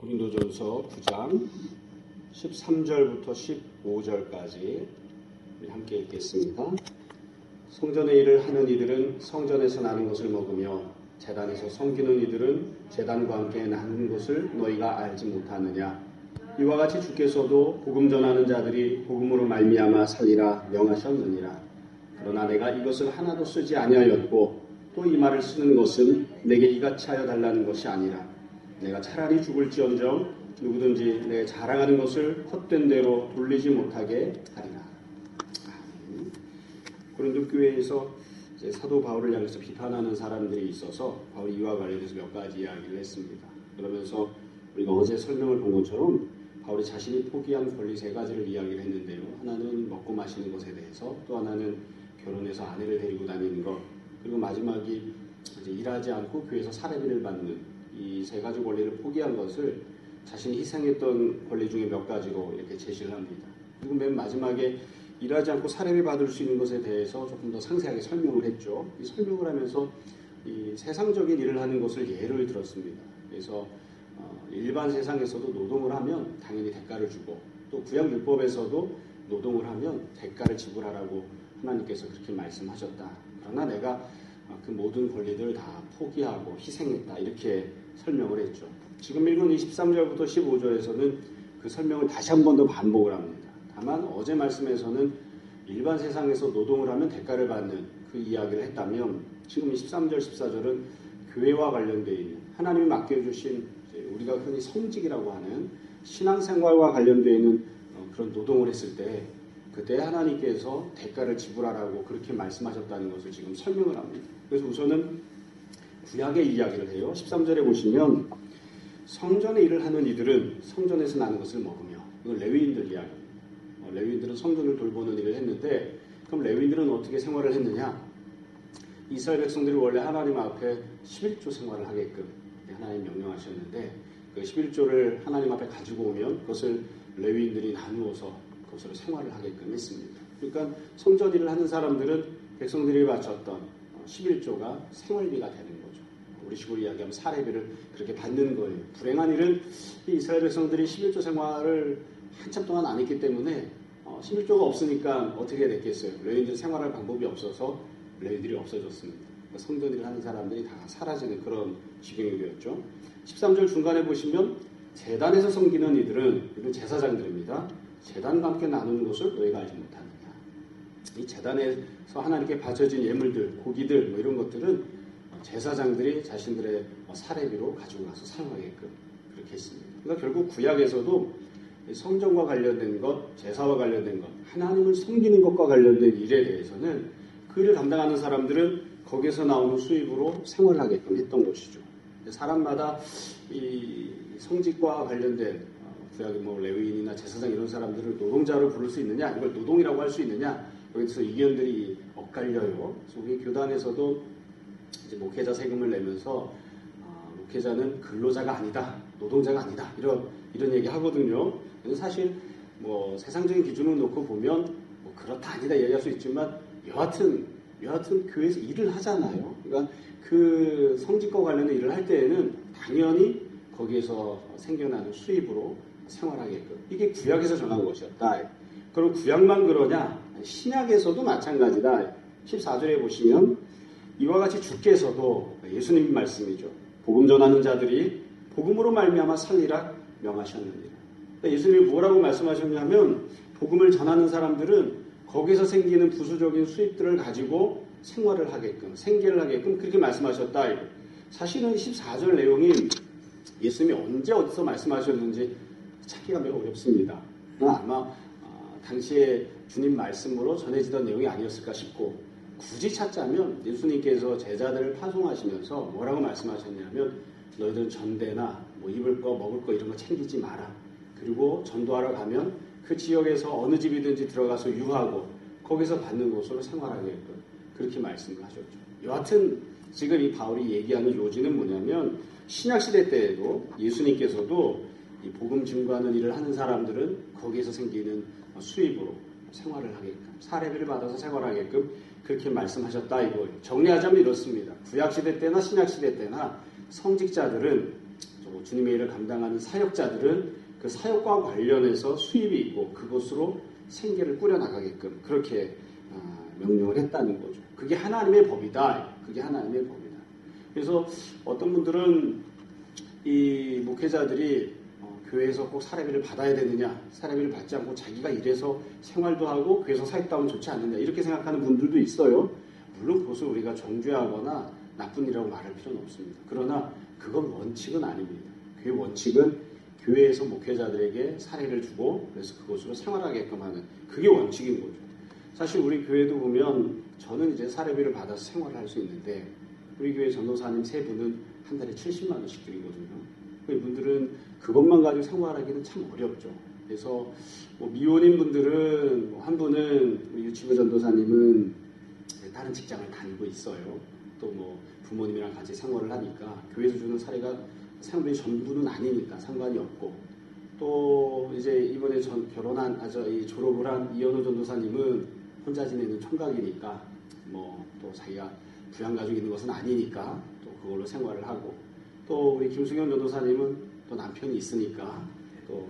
고린도전서 9장 13절부터 15절까지 함께 읽겠습니다. 성전의 일을 하는 이들은 성전에서 나는 것을 먹으며 제단에서 섬기는 이들은 제단과 함께 나는 것을 너희가 알지 못하느냐. 이와 같이 주께서도 복음 전하는 자들이 복음으로 말미암아 살리라 명하셨느니라. 그러나 내가 이것을 하나도 쓰지 아니하였고 또 이 말을 쓰는 것은 내게 이같이 하여 달라는 것이 아니라 내가 차라리 죽을지언정 누구든지 내 자랑하는 것을 헛된 대로 돌리지 못하게 하리라. 고린도 교회에서 이제 사도 바울을 향해서 비판하는 사람들이 있어서 바울이 이와 관련해서 몇 가지 이야기를 했습니다. 그러면서 우리가 어제 설명을 본 것처럼 바울이 자신이 포기한 권리 세 가지를 이야기를 했는데요. 하나는 먹고 마시는 것에 대해서, 또 하나는 결혼해서 아내를 데리고 다니는 것, 그리고 마지막이 이제 일하지 않고 교회에서 사례비를 받는 이 세 가지 권리를 포기한 것을 자신이 희생했던 권리 중에 몇 가지로 이렇게 제시를 합니다. 그리고 맨 마지막에 일하지 않고 사례비 받을 수 있는 것에 대해서 조금 더 상세하게 설명을 했죠. 이 설명을 하면서 이 세상적인 일을 하는 것을 예를 들었습니다. 그래서 일반 세상에서도 노동을 하면 당연히 대가를 주고, 또 구약율법에서도 노동을 하면 대가를 지불하라고 하나님께서 그렇게 말씀하셨다. 그러나 내가 그 모든 권리들을 다 포기하고 희생했다, 이렇게 설명을 했죠. 지금 읽은 23절부터 15절에서는 그 설명을 다시 한 번 더 반복을 합니다. 다만 어제 말씀에서는 일반 세상에서 노동을 하면 대가를 받는 그 이야기를 했다면, 지금 23절, 14절은 교회와 관련되어 있는 하나님이 맡겨주신 우리가 흔히 성직이라고 하는 신앙생활과 관련되어 있는 그런 노동을 했을 때 그때 하나님께서 대가를 지불하라고 그렇게 말씀하셨다는 것을 지금 설명을 합니다. 그래서 우선은 구약의 이야기를 해요. 13절에 보시면 성전의 일을 하는 이들은 성전에서 나는 것을 먹으며, 이건 레위인들 이야기입니다. 레위인들은 성전을 돌보는 일을 했는데, 그럼 레위인들은 어떻게 생활을 했느냐? 이스라엘 백성들이 원래 하나님 앞에 11조 생활을 하게끔 하나님 명령하셨는데, 그 11조를 하나님 앞에 가지고 오면 그것을 레위인들이 나누어서 그것으로 생활을 하게끔 했습니다. 그러니까 성전 일을 하는 사람들은 백성들이 바쳤던 11조가 생활비가 되는 거죠. 우리 식으로 이야기하면 사례비를 그렇게 받는 거예요. 불행한 일은 이 이스라엘 백성들이 11조 생활을 한참 동안 안 했기 때문에 11조가 없으니까 어떻게 됐겠어요? 레위인들 생활할 방법이 없어서 레위인들이 없어졌습니다. 그러니까 성전 일을 하는 사람들이 다 사라지는 그런 지경이 되었죠. 13절 중간에 보시면 제단에서 섬기는 이들은 제사장들입니다. 제단과 함께 나누는 것을 너희가 알지 못하느냐. 이 제단에서 하나님께 바쳐진 예물들, 고기들 뭐 이런 것들은 제사장들이 자신들의 사례비로 가지고 가서 사용하게끔 그렇게 했습니다. 그러니까 결국 구약에서도 성전과 관련된 것, 제사와 관련된 것, 하나님을 섬기는 것과 관련된 일에 대해서는 그 일을 담당하는 사람들은 거기에서 나오는 수입으로 생활을 하게끔 했던 것이죠. 사람마다 이 성직과 관련된 구약의 뭐 레위인이나 제사장 이런 사람들을 노동자로 부를 수 있느냐, 이걸 노동이라고 할 수 있느냐, 여기서 이견들이 엇갈려요. 그래서 우리 교단에서도 이제 목회자 세금을 내면서 목회자는 근로자가 아니다, 노동자가 아니다, 이런 얘기 하거든요. 그래서 사실 뭐 세상적인 기준을 놓고 보면 뭐 그렇다 아니다 얘기할 수 있지만 여하튼 교회에서 일을 하잖아요. 그러니까 그 성직과 관련된 일을 할 때에는 당연히 거기에서 생겨나는 수입으로 생활하게끔, 이게 구약에서 정한 것이었다. 그럼 구약만 그러냐? 신약에서도 마찬가지다. 14절에 보시면 이와 같이 주께서도, 예수님 말씀이죠, 복음 전하는 자들이 복음으로 말미암아 살리라 명하셨느니라. 그러니까 예수님이 뭐라고 말씀하셨냐면 복음을 전하는 사람들은 거기서 생기는 부수적인 수입들을 가지고 생활을 하게끔, 생계를 하게끔 그렇게 말씀하셨다. 사실은 14절 내용이 예수님이 언제 어디서 말씀하셨는지 찾기가 매우 어렵습니다. 아마 당시에 주님 말씀으로 전해지던 내용이 아니었을까 싶고, 굳이 찾자면 예수님께서 제자들을 파송하시면서 뭐라고 말씀하셨냐면 너희들은 전대나 뭐 입을 거 먹을 거 이런 거 챙기지 마라. 그리고 전도하러 가면 그 지역에서 어느 집이든지 들어가서 유하고 거기서 받는 곳으로 생활하게끔 그렇게 말씀을 하셨죠. 여하튼 지금 이 바울이 얘기하는 요지는 뭐냐면 신약시대 때에도 예수님께서도 이 복음 증거하는 일을 하는 사람들은 거기에서 생기는 수입으로 생활을 하게끔, 사례비를 받아서 생활하게끔 그렇게 말씀하셨다 이거예요. 정리하자면 이렇습니다. 구약시대 때나 신약시대 때나 성직자들은 주님의 일을 감당하는 사역자들은 그 사역과 관련해서 수입이 있고 그것으로 생계를 꾸려나가게끔 그렇게 명령을 했다는 거죠. 그게 하나님의 법이다. 그게 하나님의 법이다. 그래서 어떤 분들은 이 목회자들이 교회에서 꼭 사례비를 받아야 되느냐, 사례비를 받지 않고 자기가 일해서 생활도 하고 교회에서 사역도 하면 좋지 않느냐 이렇게 생각하는 분들도 있어요. 물론 그것을 우리가 정죄하거나 나쁜 일이라고 말할 필요는 없습니다. 그러나 그건 원칙은 아닙니다. 그 원칙은 교회에서 목회자들에게 사례를 주고 그래서 그것으로 생활하게끔 하는 그게 원칙인 거죠. 사실 우리 교회도 보면 저는 이제 사례비를 받아서 생활을 할 수 있는데 우리 교회 전도사님 세 분은 한 달에 70만 원씩 드리거든요. 이분들은 그것만 가지고 생활하기는 참 어렵죠. 그래서 뭐 미혼인 분들은 한 분은 유치부 전도사님은 다른 직장을 다니고 있어요. 또 뭐 부모님이랑 같이 생활을 하니까 교회에서 주는 사례가 생활비 전부는 아니니까 상관이 없고 또 이제 이번에 졸업을 한 이현호 전도사님은 혼자 지내는 총각이니까 뭐 또 자기가 부양가족이 있는 것은 아니니까 또 그걸로 생활을 하고 또 우리 김승현 전도사님은 또 남편이 있으니까 또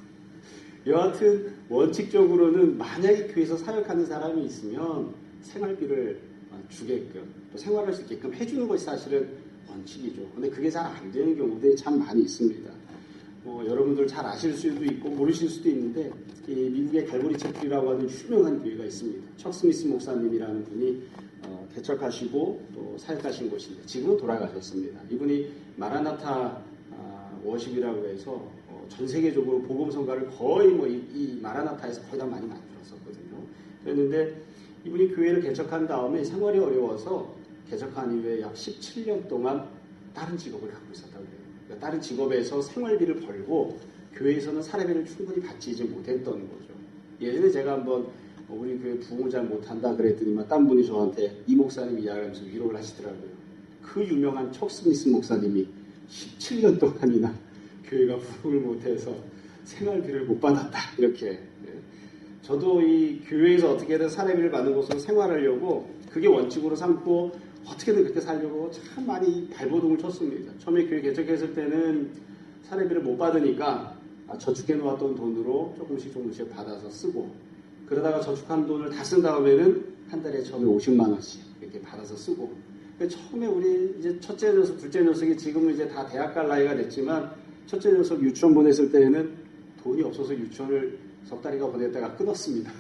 여하튼 원칙적으로는 만약에 교회에서 사역하는 사람이 있으면 생활비를 주게끔 또 생활할 수 있게끔 해주는 것이 사실은 원칙이죠. 근데 그게 잘 안 되는 경우들이 참 많이 있습니다. 여러분들 잘 아실 수도 있고 모르실 수도 있는데 이 미국의 갈보리 채플이라고 하는 유명한 교회가 있습니다. 척 스미스 목사님이라는 분이 개척하시고 또 사역하신 곳인데 지금은 돌아가셨습니다. 이분이 마라나타 워십이라고 해서 전 세계적으로 복음 성가를 거의 이 마라나타에서 거의 다 많이 만들었었거든요. 그랬는데 이분이 교회를 개척한 다음에 생활이 어려워서 개척한 이후에 약 17년 동안 다른 직업을 갖고 있었다고 해요. 그러니까 다른 직업에서 생활비를 벌고 교회에서는 사례비를 충분히 받지 못했던 거죠. 예전에 제가 한번 우리 교회 부흥을 잘 못한다 그랬더니만 딴 분이 저한테 이 목사님 이야기하면서 위로를 하시더라고요. 그 유명한 척 스미스 목사님이 17년 동안이나 교회가 부흥을 못해서 생활비를 못 받았다 이렇게. 저도 이 교회에서 어떻게든 사례비를 받는 곳으로 생활하려고 그게 원칙으로 삼고 어떻게든 그렇게 살려고 참 많이 발버둥을 쳤습니다. 처음에 교회 개척했을 때는 사례비를 못 받으니까 저축해 놓았던 돈으로 조금씩 받아서 쓰고 그러다가 저축한 돈을 다 쓴 다음에는 한 달에 처음에 50만 원씩 이렇게 받아서 쓰고 처음에 우리 이제 첫째 녀석, 둘째 녀석이 지금은 이제 다 대학 갈 나이가 됐지만 첫째 녀석 유치원 보냈을 때에는 돈이 없어서 유치원을 석 달이가 보냈다가 끊었습니다.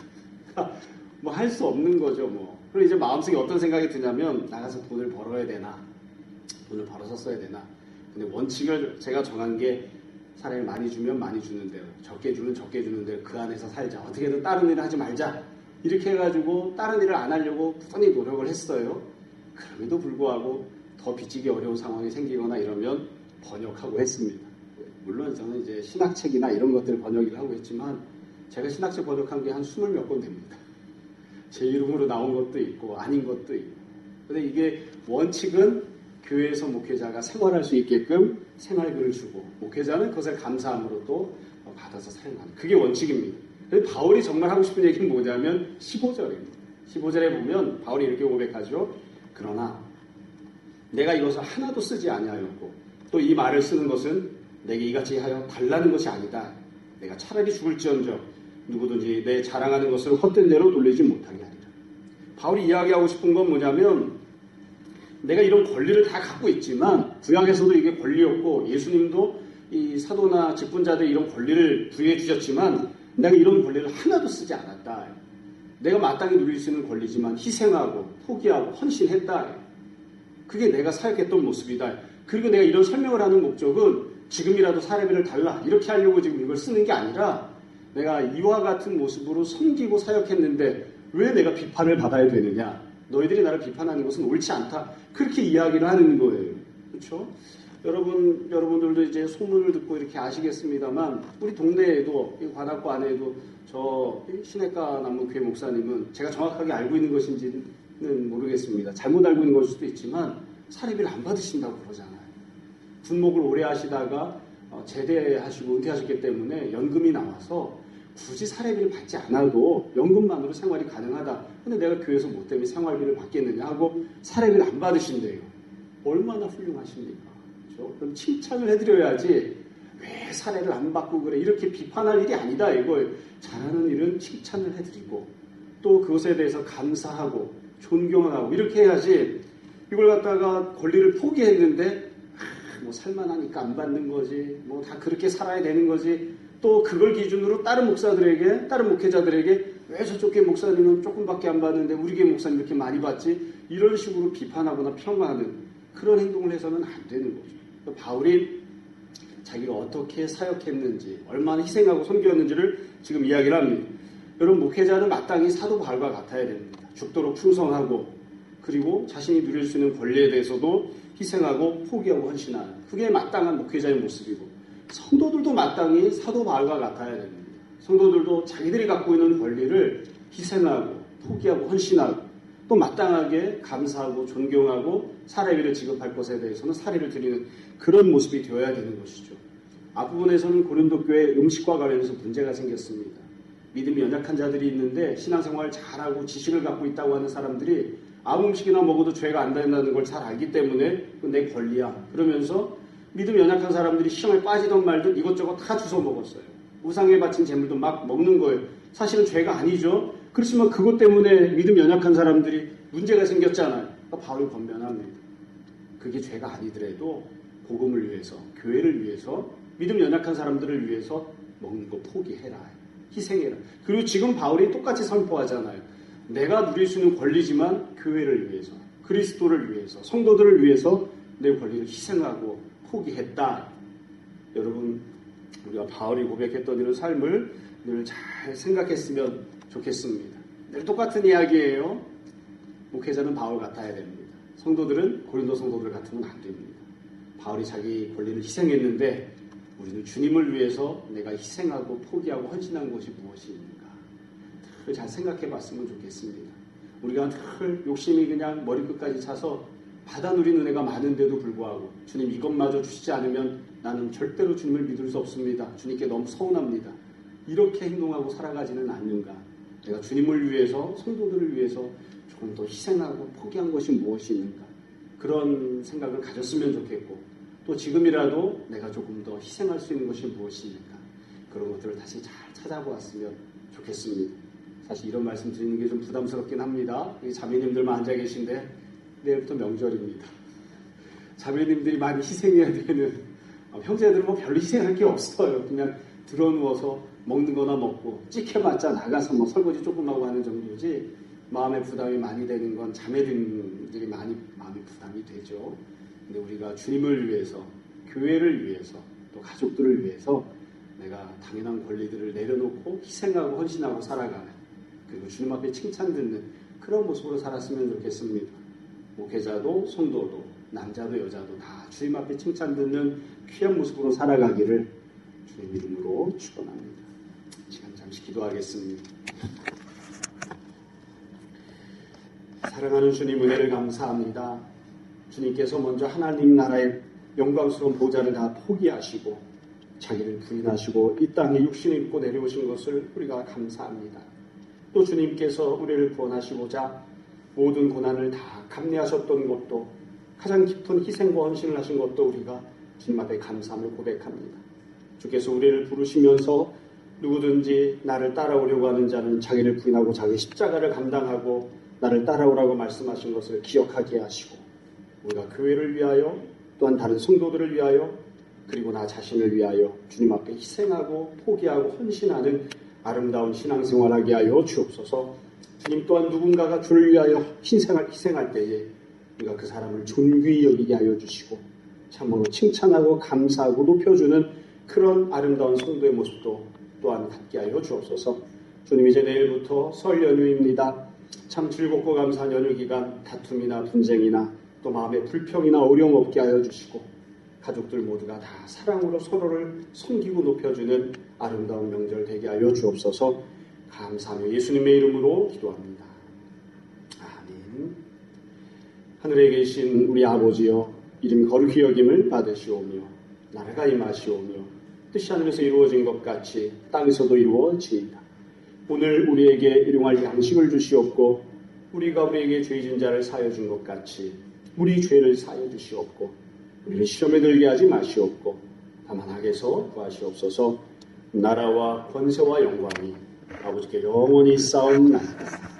뭐 할 수 없는 거죠, 뭐. 그리고 이제 마음속에 어떤 생각이 드냐면 나가서 돈을 벌어야 되나, 돈을 벌어서 써야 되나. 근데 원칙을 제가 정한 게 사람이 많이 주면 많이 주는 대로, 적게 주면 적게 주는 대로 그 안에서 살자. 어떻게든 다른 일을 하지 말자. 이렇게 해가지고 다른 일을 안 하려고 꾸준히 노력을 했어요. 그럼에도 불구하고 더 빚지기 어려운 상황이 생기거나 이러면 번역하고 했습니다. 물론 저는 이제 신학책이나 이런 것들 번역을 하고 있지만 제가 신학책 번역한 게 한 20몇 권 됩니다. 제 이름으로 나온 것도 있고 아닌 것도 있고. 근데 이게 원칙은 교회에서 목회자가 생활할 수 있게끔 생활비를 주고 목회자는 그것을 감사함으로 또 받아서 사용하는 그게 원칙입니다. 그래서 바울이 정말 하고 싶은 얘기는 뭐냐면 15절입니다. 15절에 보면 바울이 이렇게 고백하죠. 그러나 내가 이것을 하나도 쓰지 아니하였고 또 이 말을 쓰는 것은 내게 이같이 하여 달라는 것이 아니다. 내가 차라리 죽을지언정 누구든지 내 자랑하는 것을 헛된 대로 돌리지 못하게 하리라. 바울이 이야기하고 싶은 건 뭐냐면 내가 이런 권리를 다 갖고 있지만 구약에서도 이게 권리였고 예수님도 이 사도나 직분자들 이런 권리를 부여해 주셨지만 내가 이런 권리를 하나도 쓰지 않았다. 내가 마땅히 누릴 수 있는 권리지만 희생하고 포기하고 헌신했다. 그게 내가 사역했던 모습이다. 그리고 내가 이런 설명을 하는 목적은 지금이라도 사례비를 달라 이렇게 하려고 지금 이걸 쓰는 게 아니라 내가 이와 같은 모습으로 섬기고 사역했는데 왜 내가 비판을 받아야 되느냐. 너희들이 나를 비판하는 것은 옳지 않다. 그렇게 이야기를 하는 거예요. 그렇죠? 여러분들도 이제 소문을 듣고 이렇게 아시겠습니다만 우리 동네에도 이 관악구 안에도 저 시내가 남문교회 목사님은 제가 정확하게 알고 있는 것인지는 모르겠습니다. 잘못 알고 있는 것일 수도 있지만 사례비를 안 받으신다고 그러잖아요. 군목을 오래 하시다가 제대하시고 은퇴하셨기 때문에 연금이 나와서 굳이 사례비를 받지 않아도 연금만으로 생활이 가능하다. 근데 내가 교회에서 뭐 때문에 생활비를 받겠느냐 하고 사례비를 안 받으신대요. 얼마나 훌륭하십니까? 거죠. 그럼 칭찬을 해드려야지 왜 사례를 안 받고 그래 이렇게 비판할 일이 아니다. 이거 잘하는 일은 칭찬을 해드리고 또 그것에 대해서 감사하고 존경하고 이렇게 해야지 이걸 갖다가 권리를 포기했는데 뭐 살만하니까 안 받는 거지 뭐 다 그렇게 살아야 되는 거지 또 그걸 기준으로 다른 목사들에게 다른 목회자들에게 왜 저쪽 교 목사님은 조금밖에 안 받는데 우리 교회 목사님 이렇게 많이 받지 이런 식으로 비판하거나 평가하는 그런 행동을 해서는 안 되는 거죠. 바울이 자기가 어떻게 사역했는지 얼마나 희생하고 섬겼는지를 지금 이야기를 합니다. 여러분 목회자는 마땅히 사도 바울과 같아야 됩니다. 죽도록 충성하고 그리고 자신이 누릴 수 있는 권리에 대해서도 희생하고 포기하고 헌신하는 그게 마땅한 목회자의 모습이고 성도들도 마땅히 사도 바울과 같아야 됩니다. 성도들도 자기들이 갖고 있는 권리를 희생하고 포기하고 헌신하고 또 마땅하게 감사하고 존경하고 사례비를 지급할 것에 대해서는 사례를 드리는 그런 모습이 되어야 되는 것이죠. 앞부분에서는 고린도 교회 음식과 관련해서 문제가 생겼습니다. 믿음이 연약한 자들이 있는데 신앙생활 잘하고 지식을 갖고 있다고 하는 사람들이 아무 음식이나 먹어도 죄가 안 된다는 걸 잘 알기 때문에 그건 내 권리야. 그러면서 믿음이 연약한 사람들이 시험에 빠지던 말든 이것저것 다 주워 먹었어요. 우상에 바친 재물도 막 먹는 거예요. 사실은 죄가 아니죠. 그렇지만 그것 때문에 믿음 연약한 사람들이 문제가 생겼잖아요. 그러니까 바울이 권면합니다. 그게 죄가 아니더라도 복음을 위해서, 교회를 위해서, 믿음 연약한 사람들을 위해서 먹는 거 포기해라. 희생해라. 그리고 지금 바울이 똑같이 선포하잖아요. 내가 누릴 수 있는 권리지만 교회를 위해서, 그리스도를 위해서, 성도들을 위해서 내 권리를 희생하고 포기했다. 여러분, 우리가 바울이 고백했던 이런 삶을 늘 잘 생각했으면 좋겠습니다. 늘 똑같은 이야기예요. 목회자는 바울 같아야 됩니다. 성도들은 고린도 성도들 같으면 안 됩니다. 바울이 자기 권리를 희생했는데 우리는 주님을 위해서 내가 희생하고 포기하고 헌신한 것이 무엇입니까? 늘 잘 생각해 봤으면 좋겠습니다. 우리가 늘 욕심이 그냥 머리끝까지 차서 받아 누리는 은혜가 많은데도 불구하고 주님 이것마저 주시지 않으면 나는 절대로 주님을 믿을 수 없습니다. 주님께 너무 서운합니다. 이렇게 행동하고 살아가지는 않는가? 내가 주님을 위해서 성도들을 위해서 조금 더 희생하고 포기한 것이 무엇이 있는가? 그런 생각을 가졌으면 좋겠고 또 지금이라도 내가 조금 더 희생할 수 있는 것이 무엇입니까? 그런 것들을 다시 잘 찾아보았으면 좋겠습니다. 사실 이런 말씀 드리는 게 좀 부담스럽긴 합니다. 여기 자매님들만 앉아 계신데 내일부터 명절입니다. 자매님들이 많이 희생해야 되는 형제들은 뭐 별로 희생할 게 없어요. 그냥 들어누워서 먹는 거나 먹고 찍혀봤자 나가서 뭐 설거지 조금 하고 하는 정도지 마음의 부담이 많이 되는 건 자매들이 많이 마음의 부담이 되죠. 근데 우리가 주님을 위해서, 교회를 위해서, 또 가족들을 위해서 내가 당연한 권리들을 내려놓고 희생하고 헌신하고 살아가는 그리고 주님 앞에 칭찬 듣는 그런 모습으로 살았으면 좋겠습니다. 목회자도 성도도 남자도 여자도 다 주님 앞에 칭찬 듣는 귀한 모습으로 살아가기를 주님 이름으로 축원합니다. 시간 잠시 기도하겠습니다. 사랑하는 주님 은혜를 감사합니다. 주님께서 먼저 하나님 나라의 영광스러운 보좌를 다 포기하시고 자기를 부인하시고 이 땅에 육신을 입고 내려오신 것을 우리가 감사합니다. 또 주님께서 우리를 구원하시고자 모든 고난을 다 감내하셨던 것도 가장 깊은 희생과 헌신을 하신 것도 우리가 주님 앞에 감사함을 고백합니다. 주께서 우리를 부르시면서 누구든지 나를 따라오려고 하는 자는 자기를 부인하고 자기 십자가를 감당하고 나를 따라오라고 말씀하신 것을 기억하게 하시고 우리가 교회를 위하여 또한 다른 성도들을 위하여 그리고 나 자신을 위하여 주님 앞에 희생하고 포기하고 헌신하는 아름다운 신앙생활하게 하여 주옵소서. 주님 또한 누군가가 주를 위하여 희생할 때에 우리가 그 사람을 존귀히 여기게 하여 주시고 참으로 칭찬하고 감사하고 높여주는 그런 아름다운 성도의 모습도 또한 갖게 하여 주옵소서. 주님 이제 내일부터 설 연휴입니다. 참 즐겁고 감사한 연휴 기간 다툼이나 분쟁이나 또 마음의 불평이나 어려움 없게 하여 주시고 가족들 모두가 다 사랑으로 서로를 섬기고 높여주는 아름다운 명절 되게 하여 주옵소서. 감사하며 예수님의 이름으로 기도합니다. 아멘. 하늘에 계신 우리 아버지여 이름 거룩히 여김을 받으시오며 나라가 임하시오며 뜻이 하늘에서 이루어진 것 같이 땅에서도 이루어지이다. 오늘 우리에게 일용할 양식을 주시옵고 우리가 우리에게 죄진 자를 사하여 준 것 같이 우리 죄를 사하여 주시옵고 우리를 시험에 들게 하지 마시옵고 다만 악에서 구하시옵소서. 나라와 권세와 영광이 아버지께 영원히 싸움나이다.